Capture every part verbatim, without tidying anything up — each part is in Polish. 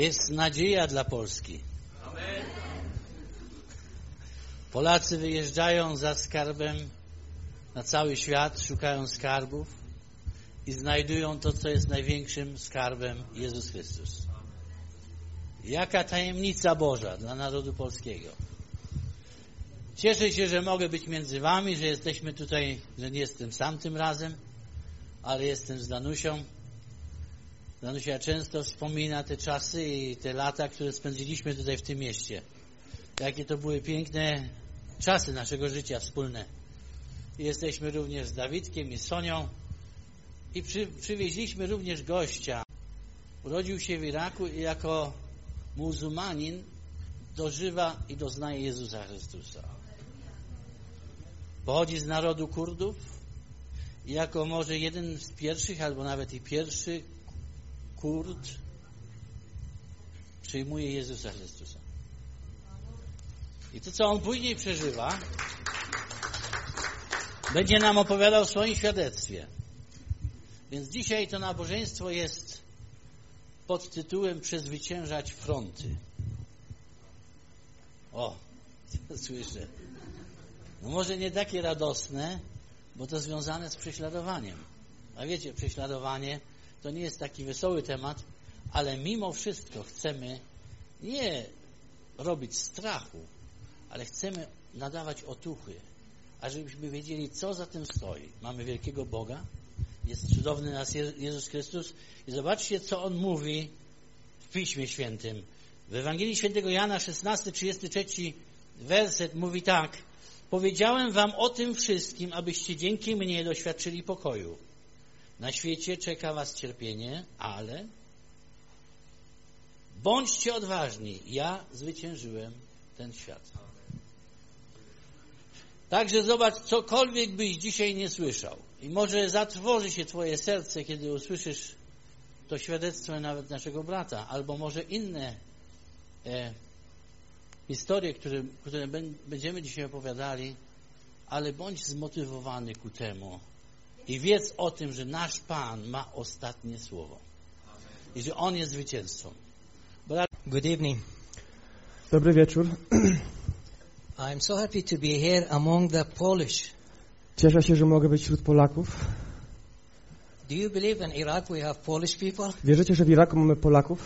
Jest nadzieja dla Polski. Polacy wyjeżdżają za skarbem na cały świat, szukają skarbów i znajdują to, co jest największym skarbem, Jezus Chrystus. Jaka tajemnica Boża dla narodu polskiego. Cieszę się, że mogę być między wami, że jesteśmy tutaj, że nie jestem sam tym razem, ale jestem z Danusią. Danusia często wspomina te czasy i te lata, które spędziliśmy tutaj w tym mieście. Jakie to były piękne czasy naszego życia wspólne. I jesteśmy również z Dawidkiem i Sonią i przy, przywieźliśmy również gościa. Urodził się w Iraku i jako muzułmanin dożywa i doznaje Jezusa Chrystusa. Pochodzi z narodu Kurdów i jako może jeden z pierwszych, albo nawet i pierwszy Kurd przyjmuje Jezusa Chrystusa. I to, co on później przeżywa, będzie nam opowiadał w swoim świadectwie. Więc dzisiaj to nabożeństwo jest pod tytułem Przezwyciężać fronty. O, to słyszę. No może nie takie radosne, bo to związane z prześladowaniem. A wiecie, prześladowanie to nie jest taki wesoły temat, ale mimo wszystko chcemy nie robić strachu, ale chcemy nadawać otuchy, ażebyśmy wiedzieli, co za tym stoi. Mamy wielkiego Boga, jest cudowny nas Jezus Chrystus i zobaczcie, co On mówi w Piśmie Świętym. W Ewangelii Świętego Jana, szesnasty, trzydziesty trzeci werset mówi tak: powiedziałem wam o tym wszystkim, abyście dzięki mnie doświadczyli pokoju. Na świecie czeka was cierpienie, ale bądźcie odważni, ja zwyciężyłem ten świat. Także zobacz, cokolwiek byś dzisiaj nie słyszał i może zatrwoży się twoje serce, kiedy usłyszysz to świadectwo nawet naszego brata, albo może inne e, historie, które, które będziemy dzisiaj opowiadali, ale bądź zmotywowany ku temu i wiedz o tym, że nasz Pan ma ostatnie słowo i że On jest zwycięzcą. Good evening. Dobry wieczór. I'm so happy to be here among the Polish. Cieszę się, że mogę być wśród Polaków. Do you believe in Iraq we have Polish people? Wierzycie, że w Iraku mamy Polaków?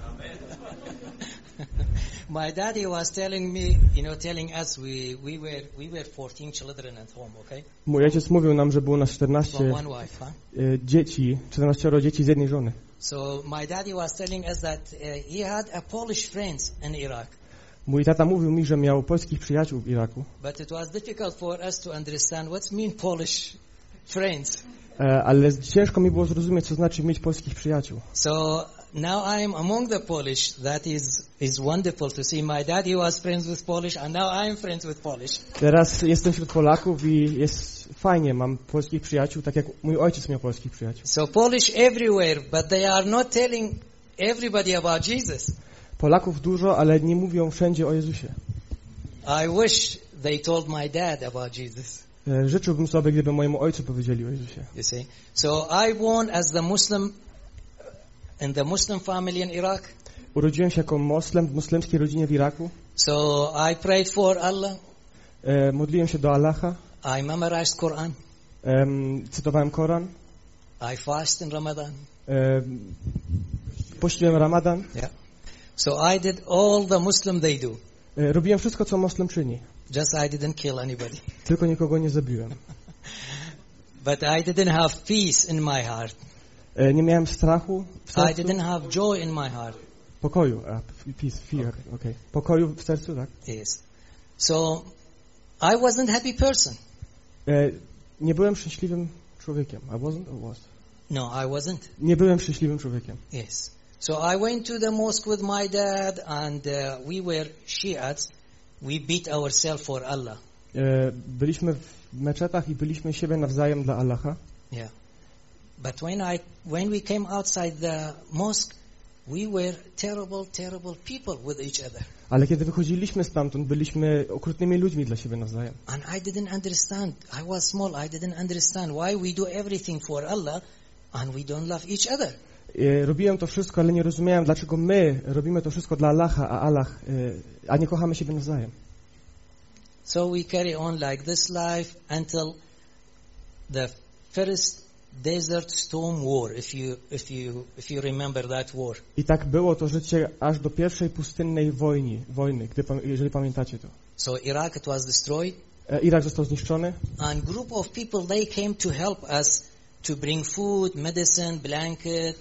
My daddy was telling me, you know, telling us we we were we were fourteen children at home, okay? Mój ojciec mówił nam, że było nas czternaście From one wife, huh? dzieci, czternaście dzieci z jednej żony. So my daddy was telling us that uh, he had a Polish friends in Iraq. Mój tata mówił mi, że miał polskich przyjaciół w Iraku. But it was difficult for us to understand what's mean Polish friends. Ale ciężko mi było zrozumieć, co znaczy mieć polskich przyjaciół. So now I am among the Polish. That is is wonderful to see. My daddy was friends with Polish, and now I am friends with Polish. Teraz jestem wśród Polaków i jest fajnie. Mam polskich przyjaciół, tak jak mój ojciec miał polskich przyjaciół. So Polish everywhere, but they are not telling everybody about Jesus. Polaków dużo, ale nie mówią wszędzie o Jezusie. I wish they told my dad about Jesus. Życzyłbym sobie, gdyby mojemu ojcu powiedzieli o Jezusie. You see? So I born as the Muslim in the Muslim family in Iraq. Urodziłem się jako moslem w muslimskiej rodzinie w Iraku. So I prayed for Allah. E, modliłem się do Allaha. I memorized Quran. E, cytowałem Koran. I fast in Ramadan. E, pościłem Ramadan. Yeah. So I did all the Muslim they do. E, robiłem wszystko, co moslem czyni. Just I didn't kill anybody. Tylko nikogo nie zabiłem. But I didn't have peace in my heart. E, nie miałem strachu w sercu. I didn't have joy in my heart. Pokoju, a, peace, fear, okay. Pokoju w sercu, tak? Yes. So I wasn't a happy person. E, nie byłem szczęśliwym człowiekiem. I wasn't or was? No, I wasn't. Nie byłem szczęśliwym człowiekiem. Yes. So I went to the mosque with my dad, and uh, we were Shiites. We beat ourselves for Allah. E, byliśmy w meczetach i byliśmy siebie nawzajem dla Allaha. Yeah. But when I when we came outside the mosque, we were terrible, terrible people with each other. Ale kiedy wychodziliśmy stamtąd, byliśmy okrutnymi ludźmi dla siebie nawzajem. And I didn't understand. I was small. I didn't understand why we do everything for Allah and we don't love each other. E, robiłem to wszystko, ale nie rozumiałem, dlaczego my robimy to wszystko dla Allaha, a Allah, e, a nie kochamy siebie nawzajem. So we carry on like this life until the first Desert Storm War, if you if you if you remember that war. I tak było to życie aż do pierwszej pustynnej wojny, wojny, gdy, jeżeli pamiętacie to. So Iraq, it was destroyed. E, Irak został zniszczony. And group of people, they came to help us to bring food, medicine, blanket,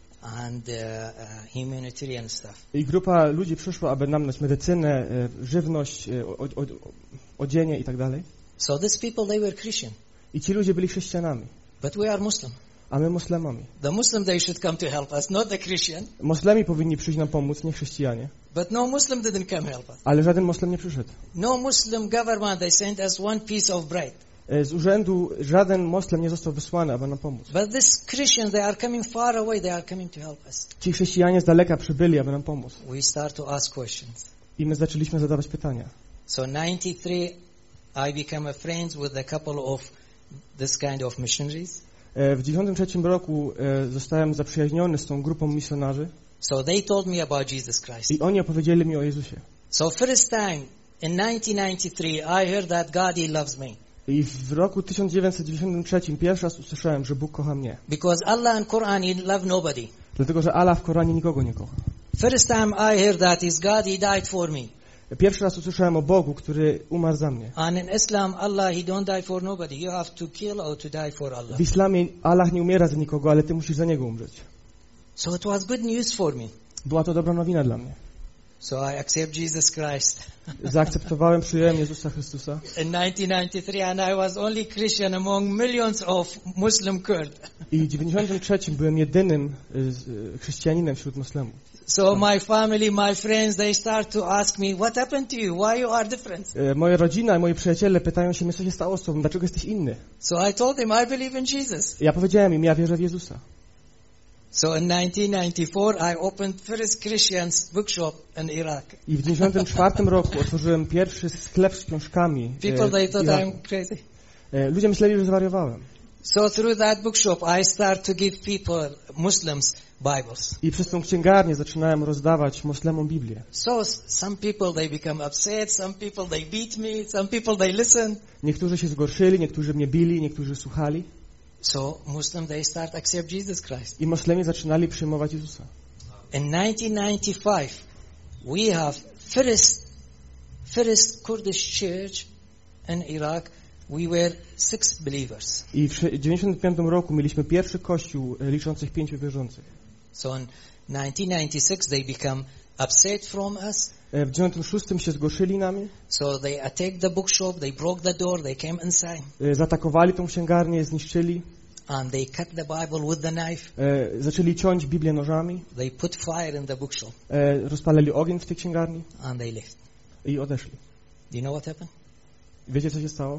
and uh, uh, humanitarian stuff. I grupa ludzi przyszła, aby nam dać medycynę, e, żywność, e, o, o, odzienie i tak dalej. So these people, they were Christian, I ci ludzie byli chrześcijanami, but we are Muslim. a my muslimami. The Muslim, they should come to help us, not the Christian. Moslemi powinni przyjść nam pomóc, nie chrześcijanie. But no Muslim didn't come help us. Ale żaden moslem nie przyszedł. No Muslim government, they sent us one piece of bread. E, Z urzędu żaden moslem nie został wysłany, aby nam pomóc. But these Christians, they are coming far away, they are coming to help us. Ci chrześcijanie z daleka przybyli, aby nam pomóc. We start to ask questions. I my zaczęliśmy zadawać pytania. So ninety-three, I became a friends with a couple of this kind of missionaries. E, W dziewięćdziesiątym trzecim roku e, zostałem zaprzyjaźniony z tą grupą misjonarzy So they told me about Jesus Christ. i oni opowiedzieli mi o Jezusie. So first time in nineteen ninety-three, I heard that God, He loves me. I w roku tysiąc dziewięćset dziewięćdziesiątym trzecim pierwszy raz usłyszałem, że Bóg kocha mnie. Because Allah in Quran, He love nobody. Dlatego, że Allah w Koranie nikogo nie kocha. First time I heard that is God, He died for me. Pierwszy raz usłyszałem o Bogu, który umarł za mnie. And in Islam, Allah, He don't die for nobody. You have to kill or to die for Allah. W islamie Allah nie umiera za nikogo, ale ty musisz za niego umrzeć. So it was good news for me. Była to dobra nowina dla mnie. So I accept Jesus Christ. Zaakceptowałem, przyjąłem Jezusa Chrystusa. In nineteen ninety-three, and I was only Christian among millions of Muslim Kurd. I w dziewięćdziesiątym trzecim byłem jedynym y, z- y, chrześcijaninem wśród muslimów. So my family, my friends, they start to ask me, what happened to you? Why you are different? Y, Moja rodzina i moi przyjaciele pytają się mnie, co się stało z tobą, dlaczego jesteś inny? So I told them, I believe in Jesus. Ja powiedziałem im, ja wierzę w Jezusa. So in nineteen ninety-four, I opened first Christian's bookshop in Iraq. I w dziewięćdziesiątym czwartym roku otworzyłem pierwszy sklep z książkami. e, People, they w thought Iraku. I'm crazy. E, Ludzie myśleli, że zwariowałem. So through that bookshop, I start to give people, Muslims, Bibles. I przez tą księgarnię zaczynałem rozdawać moslemom Biblię. So s- some people, they become upset. Some people, they beat me. Some people, they listen. Niektórzy się zgorszyli, niektórzy mnie bili, niektórzy słuchali. So Muslim, they start accept Jesus Christ. I moslemi zaczynali przyjmować Jezusa. In nineteen ninety-five, we have first, first Kurdish church in Iraq. We were six believers. I w tysiąc dziewięćdziesiątym piątym roku mieliśmy pierwszy kościół e, liczących pięciu wierzących. So in nineteen ninety-six, they become upset from us. E, W dziewięćdziesiątym szóstym się zgorszyli nami. So they attacked the bookshop. They broke the door. They came inside. E, Zaatakowali tą księgarnię, zniszczyli. And they cut the Bible with the knife. E, Zaczęli ciąć Biblię nożami. They put fire in the bookshop. E, Rozpalali ogień w tej księgarni And they left. i odeszli. Do you know what happened? Wiecie, co się stało?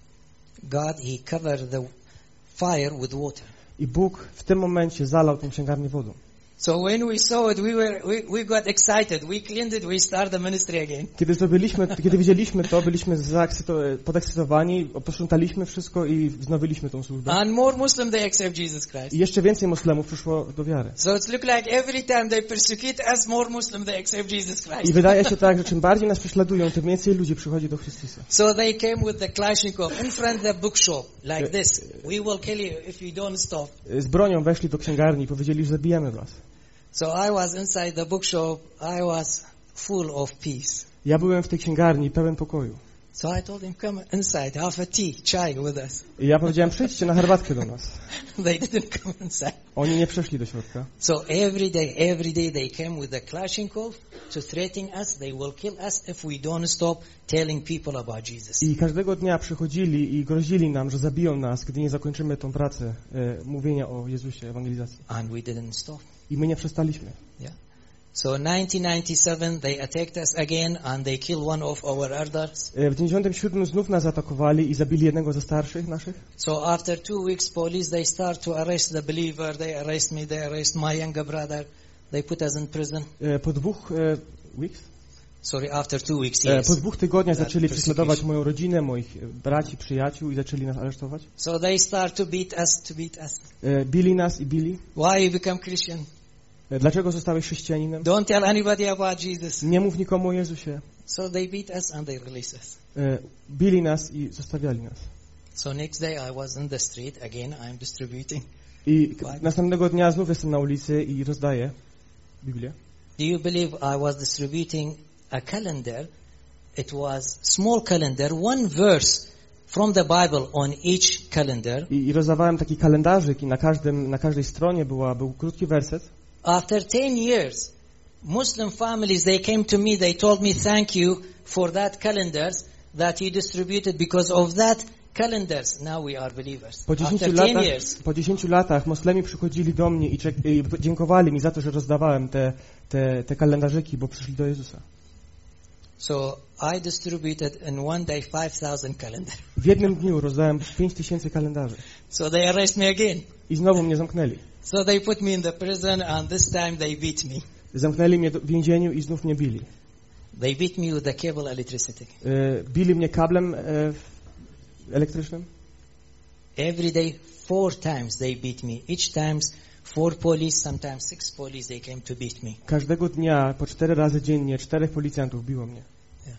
God, He covered the fire with water. I Bóg w tym momencie zalał tą księgarnię wodą. So when we saw it, we were we, we got excited. We cleaned it. We started the ministry again. Kiedy zrobiliśmy, kiedy widzieliśmy to, byliśmy zaekscyto- podekscytowani, posprzątaliśmy wszystko i wznowiliśmy tą służbę. And more Muslim, they accept Jesus Christ. I jeszcze więcej moslemów przyszło do wiary. So it's look like every time they persecute us, more Muslim, they accept Jesus I Christ. wydaje się tak, że czym bardziej nas prześladują, tym więcej ludzi przychodzi do Chrystusa. So they came with the Kalashnikov in front of the bookshop, like this. We will kill you if you don't stop. Z bronią weszli do księgarni i powiedzieli, że zabijemy was. So I was inside the bookshop. I was full of peace. Ja byłem w tej księgarni pełen pokoju. So I told him, come inside, have a tea, chai with us. I ja powiedziałem, przyjdźcie na herbatkę do nas. They didn't come inside. Oni nie przeszli do środka. So every day, every day they came with the Kalashnikov to threaten us. They will kill us if we don't stop telling people about Jesus. I każdego dnia przychodzili i grozili nam, że zabiją nas, gdy nie zakończymy tą pracę e, mówienia o Jezusie, ewangelizacji. And we didn't stop. I my nie przestaliśmy. Yeah. So in nineteen ninety-seven they attacked us again and they killed one of our elders. E, W dziewięćdziesiątym siódmym znów nas zaatakowali i zabili jednego ze starszych naszych. So after two weeks, police, they start to arrest the believer. They arrest me. They arrest my younger brother. They put us in prison. E, Po dwóch e, weeks, Sorry, after two weeks, E, yes. Po dwóch tygodniach That zaczęli prześladować persecution. moją rodzinę, moich e, braci, przyjaciół i zaczęli nas aresztować. So they start to beat us, to beat us. E, Bili nas i bili. Why you become Christian? E, Dlaczego zostałeś chrześcijaninem? Don't tell anybody about Jesus. Nie mów nikomu o Jezusie. So they beat us and they release us. E, Bili nas i zostawiali nas. So next day I was in the street again. I'm distributing. I k- następnego dnia znów jestem na ulicy i rozdaję Biblię. Do you believe I was distributing a calendar? It was small calendar, one verse from the Bible on each calendar. I, i rozdawałem taki kalendarzyk i na każdym, na każdej stronie była, był krótki werset. After ten years, Muslim families, they came to me, they told me thank you for that calendars that you distributed, because of that calendars now we are believers. Po After dziesięciu, ten latach, years. po dziesięciu latach moslemi przychodzili do mnie i, czek- i dziękowali mi za to, że rozdawałem te, te, te kalendarzyki, bo przyszli do Jezusa. So I distributed in one day five thousand calendars. W jednym dniu rozdałem pięć tysięcy kalendarzy. So they arrest me again. I znowu mnie zamknęli. So they put me in the prison and this time they beat me. Zamknęli mnie do- w więzieniu i znów mnie bili. They beat me with the cable electricity. E, Bili mnie kablem e, elektrycznym. Every day, four times they beat me. Each times, four police, sometimes six police, they came to beat me. Każdego dnia, po cztery razy dziennie, czterech policjantów biło mnie.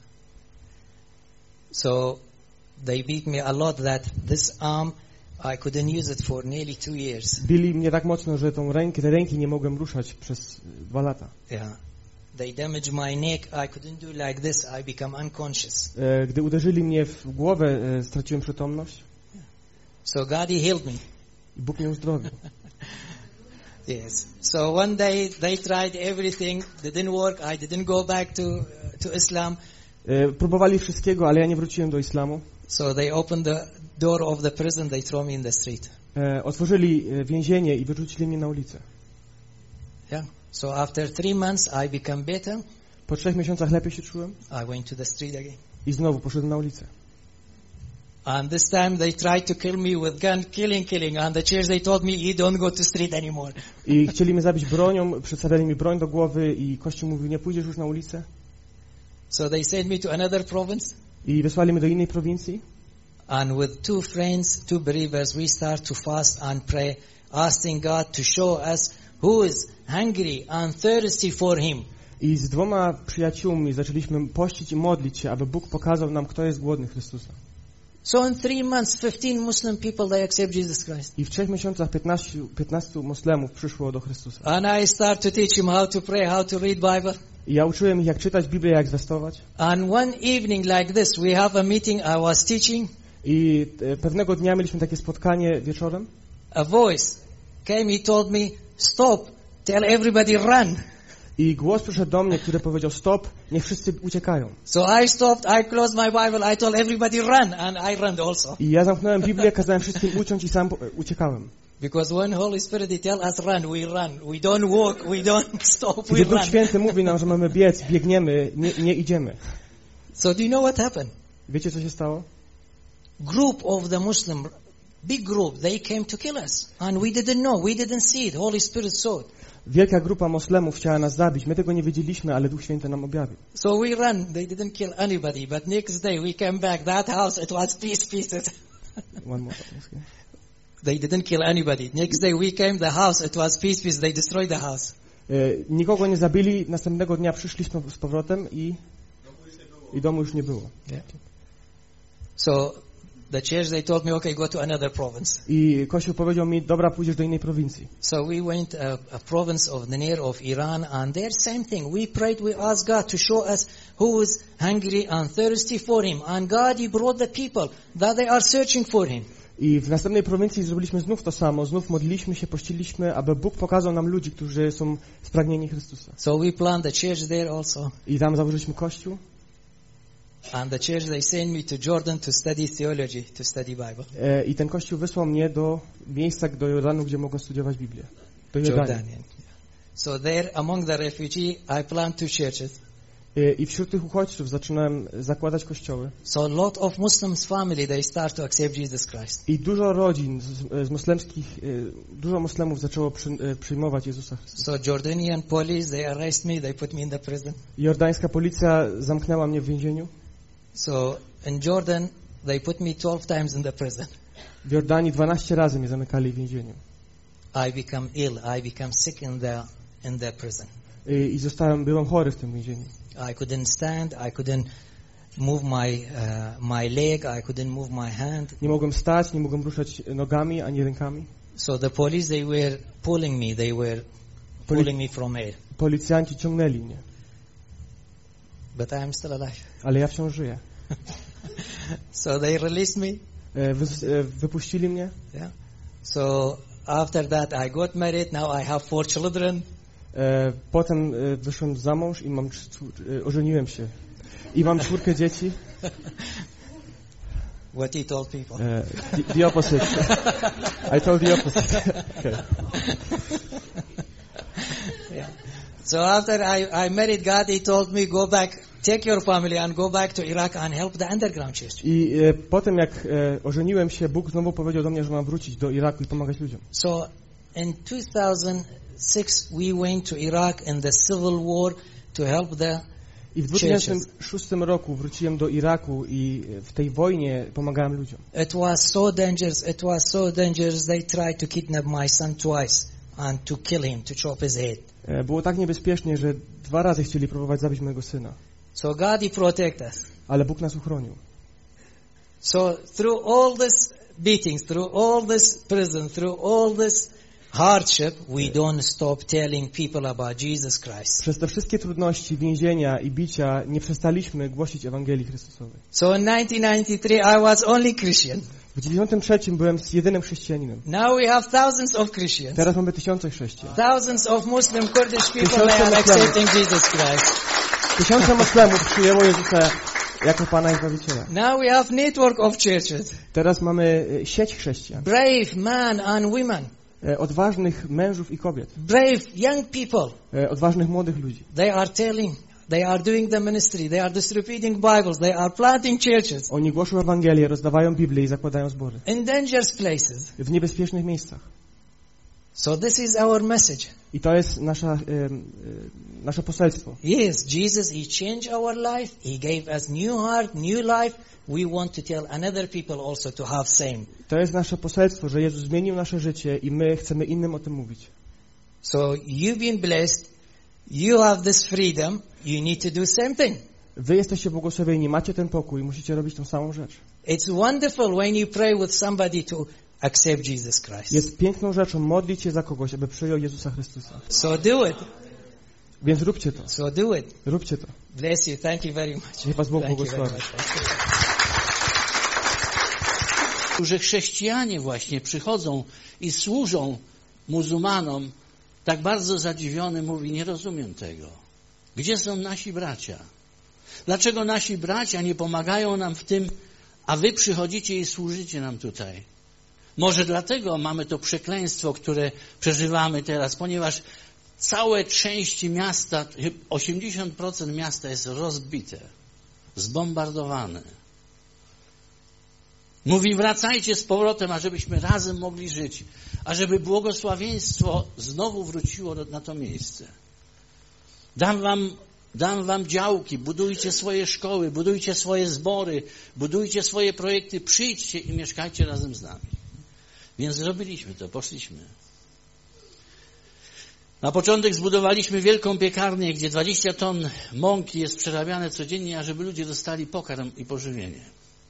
So they beat me a lot that this arm, I couldn't use it for nearly two years. Bili mnie tak mocno, że tą rękę, te ręki nie mogłem ruszać przez dwa lata. Yeah. They damaged my neck. I couldn't do like this. I become unconscious. E, Gdy uderzyli mnie w głowę, e, straciłem przytomność So God, He healed me. i Bóg mnie uzdrowił. Yes. So one day they tried everything. Didn't work. I didn't go back to uh, to Islam. E, Próbowali wszystkiego, ale ja nie wróciłem do islamu. So they opened the door of the prison. They throw me in the street. E, Otworzyli e, więzienie i wyrzucili mnie na ulicę. Yeah. So after three months, I become better. Po trzech miesiącach lepiej się czułem I went to the street again. i znowu poszedłem na ulicę. And this time they tried to kill me with gun, killing, killing. And the church, they told me, you don't go to street anymore. I chcieli mnie zabić bronią, przedstawiali mi broń do głowy i Kościół mówił, nie pójdziesz już na ulicę. So they sent me to another province. I wysłali mnie do innej prowincji. And with two friends, two believers, we start to fast and pray, asking God to show us who is hungry and thirsty for Him. I z dwoma przyjaciółmi zaczęliśmy pościć i modlić się, aby Bóg pokazał nam, kto jest głodny Chrystusa. So in three months, fifteen Muslim people, they accept Jesus Christ. I w trzech miesiącach piętnastu, piętnastu moslemów przyszło do Chrystusa. And I start to teach them how to pray, how to read Bible. I ja uczyłem ich, jak czytać Biblię, jak zwiastować. And one evening like this, we have a meeting, I was teaching. I e, pewnego dnia mieliśmy takie spotkanie wieczorem. A voice came, he told me, stop, tell everybody run. I głos przyszedł do mnie, który powiedział, stop, niech wszyscy uciekają. So I stopped, I closed my Bible, I told everybody run, and I ran also. I ja zamknąłem Biblię, kazałem wszystkim uciąć i sam po- uciekałem. Because when Holy Spirit he tell us run, we run. We don't walk, we don't stop, we Gdy Duch run. Święty mówi nam, że mamy biec, biegniemy, nie, nie idziemy. So do you know what happened? Wiecie, co się stało? Group of the Muslim, big group, they came to kill us. And we didn't know, we didn't see it. Holy Spirit saw it. Wielka grupa moslemów chciała nas zabić. My tego nie wiedzieliśmy, ale Duch Święty nam objawił. So we run. They didn't kill anybody. But next day we came back. That house, it was piece pieces. One more. They didn't kill anybody. Next day we came, the house, it was piece pieces. They destroyed the house. E, Nikogo nie zabili. Następnego dnia przyszliśmy z powrotem i, i domu już nie było. Yeah. So the church, they told me, okay, go to another province. I Kościół powiedział mi, dobra, pójdziesz do innej prowincji. So we went a, a province of the near of Iran, and there same thing. We prayed, we asked God to show us who is hungry and thirsty for Him. And God, He brought the people that they are searching for Him. I w następnej prowincji zrobiliśmy znów to samo. Znów modliliśmy się, pościliśmy, aby Bóg pokazał nam ludzi, którzy są spragnieni Chrystusa. So we planted the church there also. I tam założyliśmy kościół. And the church, they sent me to Jordan to study theology, to study Bible. E, I ten kościół wysłał mnie do miejsca, do Jordanu, gdzie mogłem studiować Biblię. Do Jordanii. Jordanian. So there, among the refugees, I planted two churches. I wśród tych uchodźców zaczynałem zakładać kościoły. So a lot of Muslims family, they start to accept Jesus Christ. I dużo rodzin z, z muslimskich, dużo muslimów zaczęło przy, przyjmować Jezusa Chrystusa. So Jordanian police, they arrest me, they put me in the prison. Jordańska policja zamknęła mnie w więzieniu. So in Jordan, they put me twelve times in the prison. W Jordanii dwanaście razy mnie zamykali w więzieniu. I become ill, I become sick in the in the prison. I, i zostałem, byłem chory w tym więzieniu. I couldn't stand, I couldn't move my uh, my leg, I couldn't move my hand. Nie mogłem stać, nie mogłem ruszać nogami ani rękami. So the police, they were pulling me, they were pulling me from here. Policjanci ciągnęli mnie. But I am still alive. Ale ja wciąż żyję. So they released me. Wy, wypuścili mnie. Yeah. So after that I got married, now I have four children. Potem wyszłem za mąż i mam ożeniłem się. I mam czwórkę dzieci. What he told people. Uh, the, the opposite. I told the opposite. Okay. Yeah. So after I, I married God, he told me go back, take your family and go back to Iraq and help the underground church. I e, potem jak e, ożeniłem się, Bóg znowu powiedział do mnie, że mam wrócić do Iraku i pomagać ludziom. So in two thousand six we went to Iraq in the civil war to help the I w dwa tysiące szóstym roku wróciłem do Iraku i w tej wojnie pomagałem ludziom. It was so dangerous, it was so dangerous they tried to kidnap my son twice and to kill him, to chop his head. Było tak niebezpiecznie, że dwa razy chcieli próbować zabić mojego syna. So God, he protect us. Ale Bóg nas uchronił. So through all this beatings, through all this prison, through all this hardship, we don't stop telling people about Jesus Christ. Przez te wszystkie trudności, więzienia i bicia nie przestaliśmy głosić Ewangelii Chrystusowej. So in nineteen ninety-three I was only Christian. W dziewięćdziesiątym trzecim byłem jedynym chrześcijaninem. Now we have thousands of Christians. Teraz mamy tysiące chrześcijan. Thousands of Muslim Kurdish people they are accepting Jesus Christ. Tysiące muslimów przyjęło Jezusa jako Pana i Zbawiciela. Now we have network of churches. Teraz mamy sieć chrześcijan. Brave men and women. Odważnych mężów i kobiet. Brave young people. Odważnych młodych ludzi. They are telling, they are doing the ministry, they are distributing Bibles, they are planting churches. Oni głoszą Ewangelię, rozdawają Biblię i zakładają zbory. In dangerous places. W niebezpiecznych miejscach. So this is our message. I to jest nasza, e, e, nasze poselstwo. Yes, Jesus, He changed our life. He gave us new heart, new life. We want to tell another people also to have same. To jest nasze poselstwo, że Jezus zmienił nasze życie i my chcemy innym o tym mówić. So you've been blessed. You have this freedom. You need to do same thing. Wy jesteście błogosławieni, macie ten pokój, musicie robić tą samą rzecz. It's wonderful when you pray with somebody to accept Jesus Christ. Jest piękną rzeczą modlić się za kogoś, aby przyjął Jezusa Chrystusa. So do it. Więc róbcie to. So do it. Róbcie to. Bless you. Thank you very much. Niech was Bóg błogosławi. Że chrześcijanie właśnie przychodzą i służą muzułmanom, tak bardzo zadziwiony mówi, nie rozumiem tego. Gdzie są nasi bracia? Dlaczego nasi bracia nie pomagają nam w tym, a wy przychodzicie i służycie nam tutaj? Może dlatego mamy to przekleństwo, które przeżywamy teraz, ponieważ całe części miasta, osiemdziesiąt procent miasta jest rozbite, zbombardowane. Mówi, wracajcie z powrotem, ażebyśmy razem mogli żyć, ażeby błogosławieństwo znowu wróciło na to miejsce. Dam wam, dam wam działki, budujcie swoje szkoły, budujcie swoje zbory, budujcie swoje projekty, przyjdźcie i mieszkajcie razem z nami. Więc zrobiliśmy to, poszliśmy. Na początek zbudowaliśmy wielką piekarnię, gdzie dwadzieścia ton mąki jest przerabiane codziennie, ażeby ludzie dostali pokarm i pożywienie.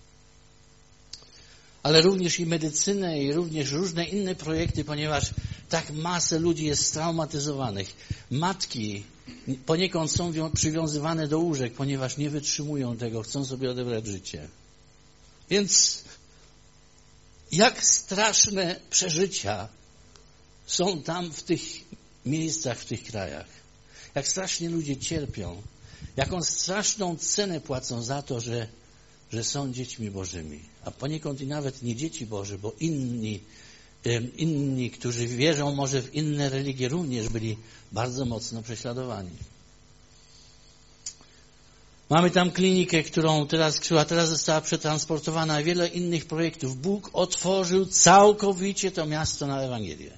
Ale również i medycynę, i również różne inne projekty, ponieważ tak masę ludzi jest straumatyzowanych. Matki poniekąd są przywiązywane do łóżek, ponieważ nie wytrzymują tego, chcą sobie odebrać życie. Więc jak straszne przeżycia są tam w tych miejscach, w tych krajach. Jak strasznie ludzie cierpią. Jaką straszną cenę płacą za to, że, że są dziećmi Bożymi. A poniekąd i nawet nie dzieci Boże, bo inni, inni, którzy wierzą może w inne religie, również byli bardzo mocno prześladowani. Mamy tam klinikę, którą teraz, która teraz została przetransportowana, wiele innych projektów. Bóg otworzył całkowicie to miasto na Ewangelię.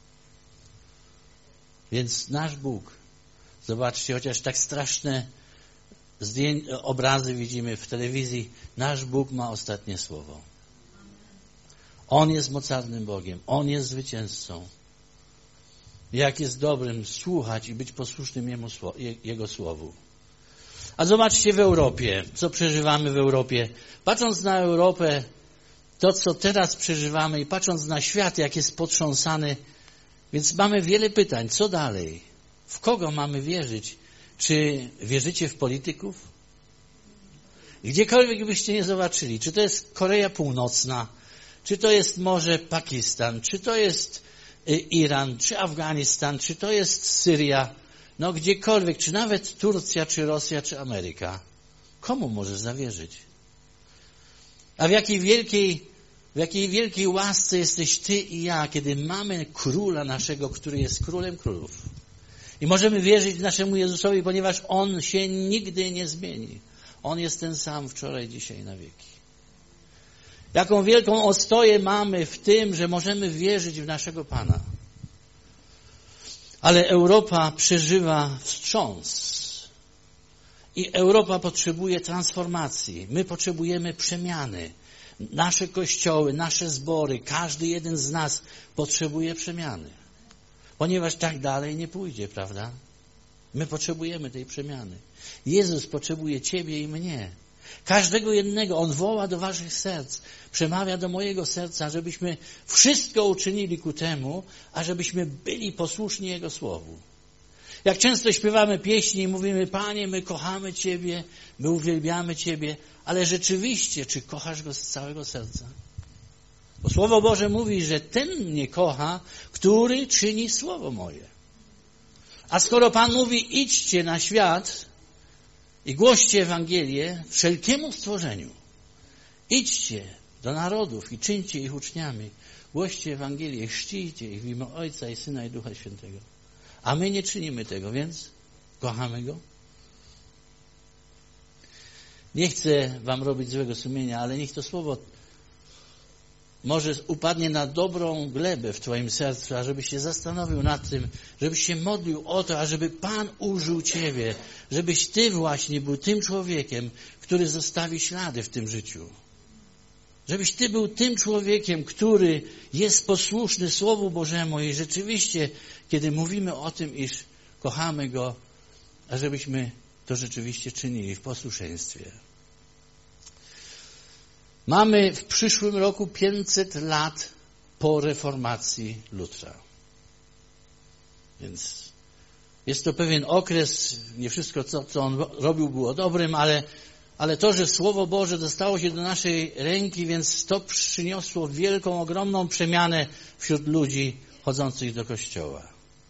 Więc nasz Bóg, zobaczcie, chociaż tak straszne zdjęć, obrazy widzimy w telewizji, nasz Bóg ma ostatnie słowo. On jest mocarnym Bogiem. On jest zwycięzcą. Jak jest dobrym słuchać i być posłusznym Jemu, Jego Słowu. A zobaczcie w Europie, co przeżywamy w Europie. Patrząc na Europę, to co teraz przeżywamy i patrząc na świat, jak jest potrząsany, więc mamy wiele pytań. Co dalej? W kogo mamy wierzyć? Czy wierzycie w polityków? Gdziekolwiek byście nie zobaczyli, czy to jest Korea Północna, czy to jest może Pakistan, czy to jest Iran, czy Afganistan, czy to jest Syria, no gdziekolwiek, czy nawet Turcja, czy Rosja, czy Ameryka. Komu możesz zawierzyć? A w jakiej wielkiej, w jakiej wielkiej łasce jesteś ty i ja, kiedy mamy króla naszego, który jest królem królów. I możemy wierzyć naszemu Jezusowi, ponieważ On się nigdy nie zmieni. On jest ten sam wczoraj, dzisiaj, na wieki. Jaką wielką ostoję mamy w tym, że możemy wierzyć w naszego Pana. Ale Europa przeżywa wstrząs. I Europa potrzebuje transformacji. My potrzebujemy przemiany. Nasze kościoły, nasze zbory, każdy jeden z nas potrzebuje przemiany. Ponieważ tak dalej nie pójdzie, prawda? My potrzebujemy tej przemiany. Jezus potrzebuje ciebie i mnie. Każdego jednego. On woła do waszych serc. Przemawia do mojego serca, żebyśmy wszystko uczynili ku temu, a żebyśmy byli posłuszni Jego Słowu. Jak często śpiewamy pieśni i mówimy, Panie, my kochamy Ciebie, my uwielbiamy Ciebie, ale rzeczywiście, czy kochasz Go z całego serca? Bo Słowo Boże mówi, że ten mnie kocha, który czyni Słowo moje. A skoro Pan mówi, idźcie na świat i głoście Ewangelię wszelkiemu stworzeniu. Idźcie do narodów i czyńcie ich uczniami. Głoście Ewangelię, chrzcijcie ich w imię Ojca i Syna i Ducha Świętego. A my nie czynimy tego, więc kochamy Go. Nie chcę wam robić złego sumienia, ale niech to słowo może upadnie na dobrą glebę w twoim sercu, ażebyś się zastanowił nad tym, żebyś się modlił o to, ażeby Pan użył ciebie, żebyś ty właśnie był tym człowiekiem, który zostawi ślady w tym życiu. Żebyś ty był tym człowiekiem, który jest posłuszny Słowu Bożemu i rzeczywiście, kiedy mówimy o tym, iż kochamy Go, ażebyśmy to rzeczywiście czynili w posłuszeństwie. Mamy w przyszłym roku pięćset lat po reformacji Lutra. Więc jest to pewien okres, nie wszystko, co, co on robił, było dobrym, ale, ale to, że Słowo Boże dostało się do naszej ręki, więc to przyniosło wielką, ogromną przemianę wśród ludzi chodzących do kościoła.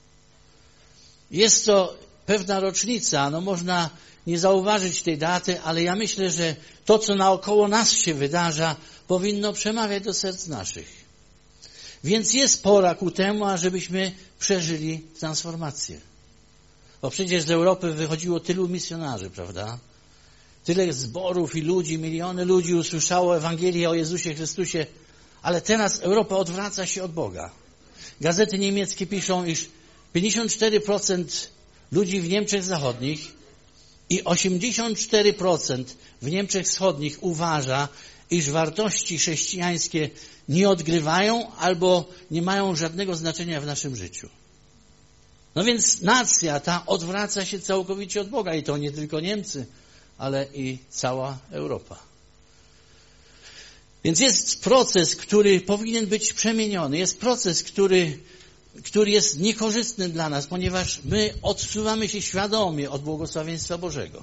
Jest to pewna rocznica, no można nie zauważyć tej daty, ale ja myślę, że to, co naokoło nas się wydarza, powinno przemawiać do serc naszych. Więc jest pora ku temu, ażebyśmy przeżyli transformację. Bo przecież z Europy wychodziło tylu misjonarzy, prawda? Tyle zborów i ludzi, miliony ludzi usłyszało Ewangelię o Jezusie Chrystusie, ale teraz Europa odwraca się od Boga. Gazety niemieckie piszą, iż pięćdziesiąt cztery procent ludzi w Niemczech Zachodnich i osiemdziesiąt cztery procent w Niemczech Wschodnich uważa, iż wartości chrześcijańskie nie odgrywają albo nie mają żadnego znaczenia w naszym życiu. No więc nacja ta odwraca się całkowicie od Boga i to nie tylko Niemcy, ale i cała Europa. Więc jest proces, który powinien być przemieniony. Jest proces, który, który jest niekorzystny dla nas, ponieważ my odsuwamy się świadomie od błogosławieństwa Bożego.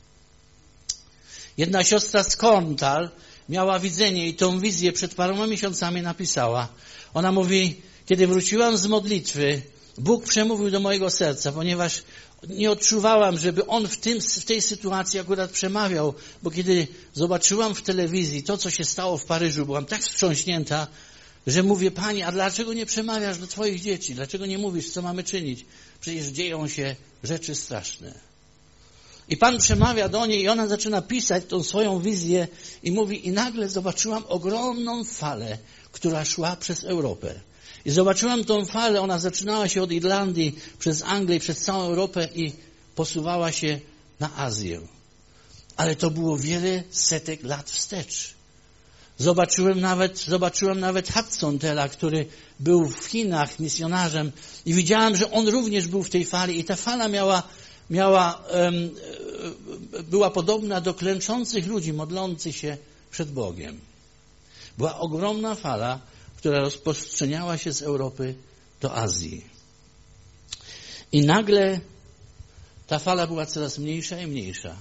Jedna siostra z Korntal miała widzenie i tą wizję przed paroma miesiącami napisała. Ona mówi, kiedy wróciłam z modlitwy, Bóg przemówił do mojego serca, ponieważ nie odczuwałam, żeby On w, tym, w tej sytuacji akurat przemawiał, bo kiedy zobaczyłam w telewizji to, co się stało w Paryżu, byłam tak wstrząśnięta, że mówię, Panie, a dlaczego nie przemawiasz do Twoich dzieci? Dlaczego nie mówisz, co mamy czynić? Przecież dzieją się rzeczy straszne. I Pan przemawia do niej i ona zaczyna pisać tą swoją wizję i mówi, i nagle zobaczyłam ogromną falę, która szła przez Europę. I zobaczyłam tą falę, ona zaczynała się od Irlandii, przez Anglię, przez całą Europę i posuwała się na Azję. Ale to było wiele setek lat wstecz. Zobaczyłem nawet, zobaczyłem nawet Hudson Taylora, który był w Chinach misjonarzem i widziałem, że on również był w tej fali i ta fala miała, miała um, była podobna do klęczących ludzi modlących się przed Bogiem. Była ogromna fala, która rozprzestrzeniała się z Europy do Azji. I nagle ta fala była coraz mniejsza i mniejsza.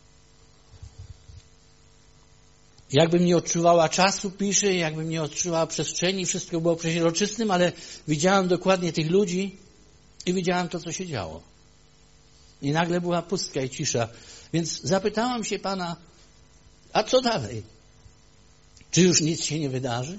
Jakbym nie odczuwała czasu, pisze, jakbym nie odczuwała przestrzeni, wszystko było przeźroczystym, ale widziałem dokładnie tych ludzi i widziałem to, co się działo. I nagle była pustka i cisza. Więc zapytałam się Pana, a co dalej? Czy już nic się nie wydarzy?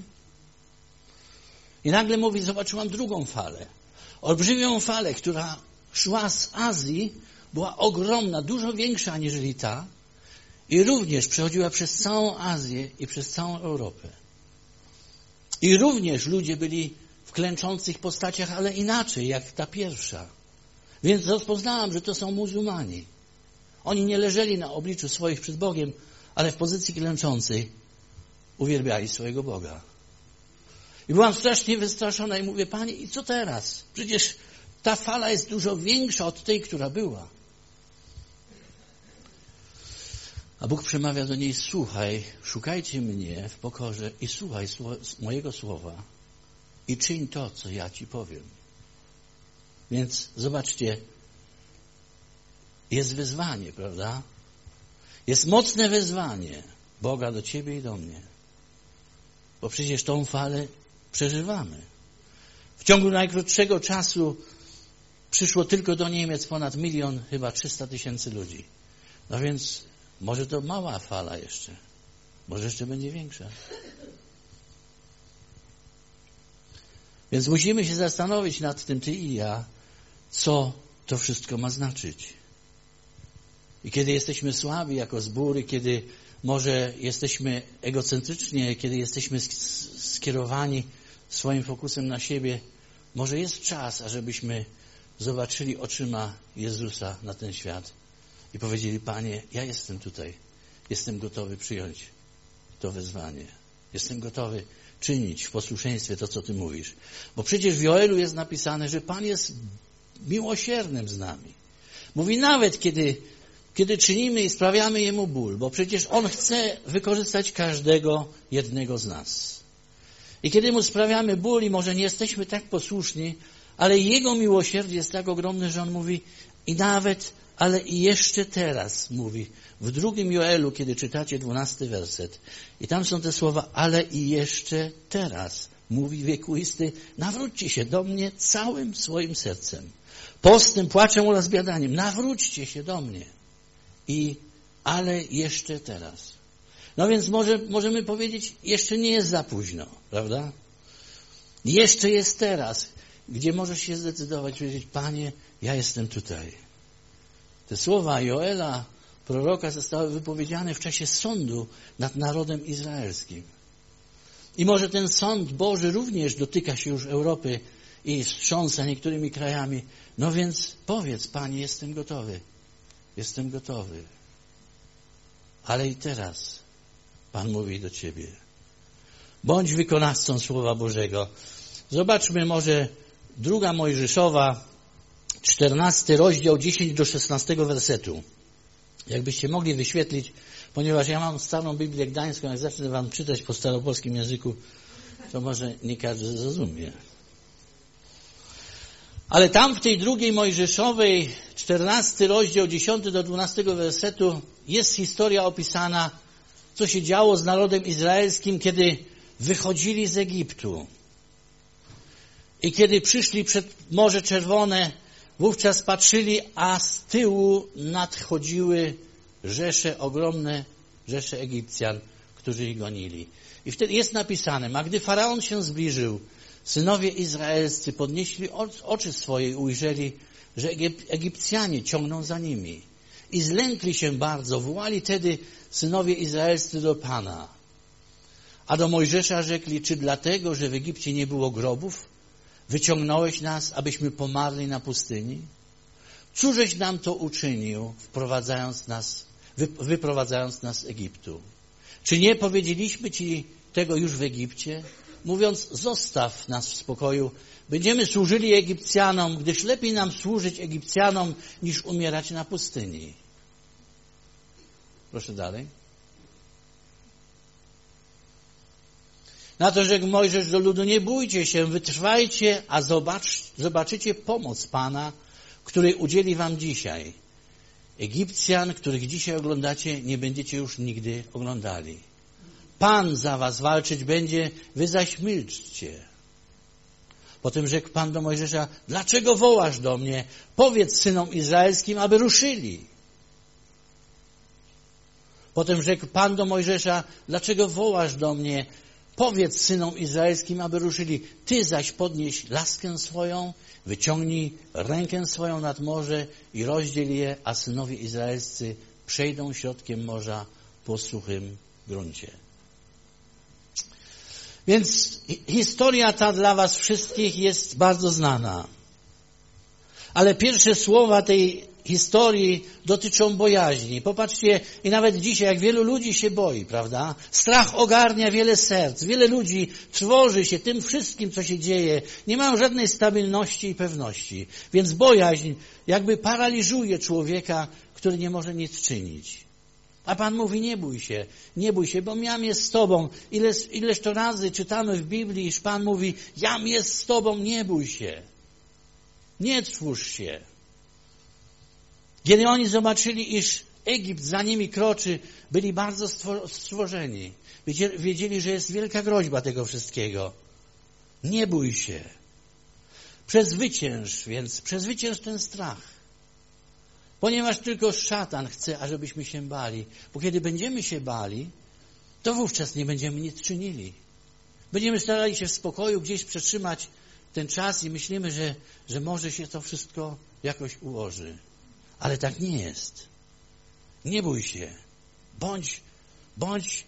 I nagle mówi, zobaczyłam drugą falę. Olbrzymią falę, która szła z Azji, była ogromna, dużo większa aniżeli ta. I również przechodziła przez całą Azję i przez całą Europę. I również ludzie byli w klęczących postaciach, ale inaczej, jak ta pierwsza. Więc rozpoznałam, że to są muzułmanie. Oni nie leżeli na obliczu swoich przed Bogiem, ale w pozycji klęczącej uwielbiali swojego Boga. I byłam strasznie wystraszona i mówię, Panie, i co teraz? Przecież ta fala jest dużo większa od tej, która była. A Bóg przemawia do niej, słuchaj, szukajcie mnie w pokorze i słuchaj mojego słowa i czyń to, co ja ci powiem. Więc zobaczcie, jest wyzwanie, prawda? Jest mocne wezwanie Boga do ciebie i do mnie. Bo przecież tą falę przeżywamy. W ciągu najkrótszego czasu przyszło tylko do Niemiec ponad milion, chyba trzysta tysięcy ludzi. No więc może to mała fala jeszcze. Może jeszcze będzie większa. Więc musimy się zastanowić nad tym, ty i ja, co to wszystko ma znaczyć. I kiedy jesteśmy słabi jako zbór, kiedy może jesteśmy egocentryczni, kiedy jesteśmy skierowani swoim fokusem na siebie, może jest czas, ażebyśmy zobaczyli oczyma Jezusa na ten świat i powiedzieli, Panie, ja jestem tutaj, jestem gotowy przyjąć to wyzwanie. Jestem gotowy czynić w posłuszeństwie to, co Ty mówisz. Bo przecież w Joelu jest napisane, że Pan jest miłosiernym z nami. Mówi nawet, kiedy, kiedy czynimy i sprawiamy Jemu ból, bo przecież On chce wykorzystać każdego jednego z nas. I kiedy Mu sprawiamy ból i może nie jesteśmy tak posłuszni, ale Jego miłosierdzie jest tak ogromne, że On mówi i nawet, ale i jeszcze teraz, mówi w drugim Joelu, kiedy czytacie dwunasty werset. I tam są te słowa, ale i jeszcze teraz, mówi wiekuisty, nawróćcie się do mnie całym swoim sercem. Postem, płaczem oraz biadaniem. Nawróćcie się do mnie. I ale jeszcze teraz. No więc może, możemy powiedzieć, jeszcze nie jest za późno, prawda? Jeszcze jest teraz, gdzie możesz się zdecydować, powiedzieć, Panie, ja jestem tutaj. Te słowa Joela, proroka, zostały wypowiedziane w czasie sądu nad narodem izraelskim. I może ten sąd Boży również dotyka się już Europy i wstrząsa niektórymi krajami. No więc powiedz, Panie, jestem gotowy. Jestem gotowy. Ale i teraz Pan mówi do Ciebie. Bądź wykonawcą Słowa Bożego. Zobaczmy może druga Mojżeszowa, czternasty rozdział, dziesiąty do szesnastego wersetu. Jakbyście mogli wyświetlić, ponieważ ja mam starą Biblię Gdańską, jak zacznę Wam czytać po staropolskim języku, to może nie każdy zrozumie. Ale tam w tej drugiej Mojżeszowej, czternasty rozdział, dziesiąty do dwunastego wersetu, jest historia opisana, co się działo z narodem izraelskim, kiedy wychodzili z Egiptu. I kiedy przyszli przed Morze Czerwone, wówczas patrzyli, a z tyłu nadchodziły rzesze, ogromne rzesze Egipcjan, którzy ich gonili. I wtedy jest napisane, a gdy Faraon się zbliżył, synowie izraelscy podnieśli oczy swoje i ujrzeli, że Egipcjanie ciągną za nimi. I zlękli się bardzo, wołali tedy synowie izraelscy do Pana. A do Mojżesza rzekli, czy dlatego, że w Egipcie nie było grobów, wyciągnąłeś nas, abyśmy pomarli na pustyni? Cóżeś nam to uczynił, wprowadzając nas, wyprowadzając nas z Egiptu? Czy nie powiedzieliśmy Ci tego już w Egipcie, mówiąc, zostaw nas w spokoju, będziemy służyli Egipcjanom, gdyż lepiej nam służyć Egipcjanom, niż umierać na pustyni. Proszę dalej. Na to rzekł Mojżesz do ludu, nie bójcie się, wytrwajcie, a zobacz, zobaczycie pomoc Pana, której udzieli wam dzisiaj. Egipcjan, których dzisiaj oglądacie, nie będziecie już nigdy oglądali. Pan za was walczyć będzie, wy zaś milczcie. Potem rzekł Pan do Mojżesza, dlaczego wołasz do mnie? Powiedz synom izraelskim, aby ruszyli. Potem rzekł Pan do Mojżesza, dlaczego wołasz do mnie? Powiedz synom izraelskim, aby ruszyli. Ty zaś podnieś laskę swoją, wyciągnij rękę swoją nad morze i rozdziel je, a synowie izraelscy przejdą środkiem morza po suchym gruncie. Więc historia ta dla was wszystkich jest bardzo znana. Ale pierwsze słowa tej historii dotyczą bojaźni. Popatrzcie, i nawet dzisiaj, jak wielu ludzi się boi, prawda? Strach ogarnia wiele serc. Wiele ludzi trwoży się tym wszystkim, co się dzieje. Nie mają żadnej stabilności i pewności. Więc bojaźń jakby paraliżuje człowieka, który nie może nic czynić. A Pan mówi, nie bój się, nie bój się, bo jam jest z Tobą. Ileż, ileż to razy czytamy w Biblii, iż Pan mówi, jam jest z Tobą, nie bój się. Nie trwóż się. Kiedy oni zobaczyli, iż Egipt za nimi kroczy, byli bardzo stworzeni. Wiedzieli, że jest wielka groźba tego wszystkiego. Nie bój się. Przezwycięż, więc przezwycięż ten strach. Ponieważ tylko szatan chce, ażebyśmy się bali. Bo kiedy będziemy się bali, to wówczas nie będziemy nic czynili. Będziemy starali się w spokoju gdzieś przetrzymać ten czas i myślimy, że, że może się to wszystko jakoś ułoży. Ale tak nie jest. Nie bój się. Bądź, bądź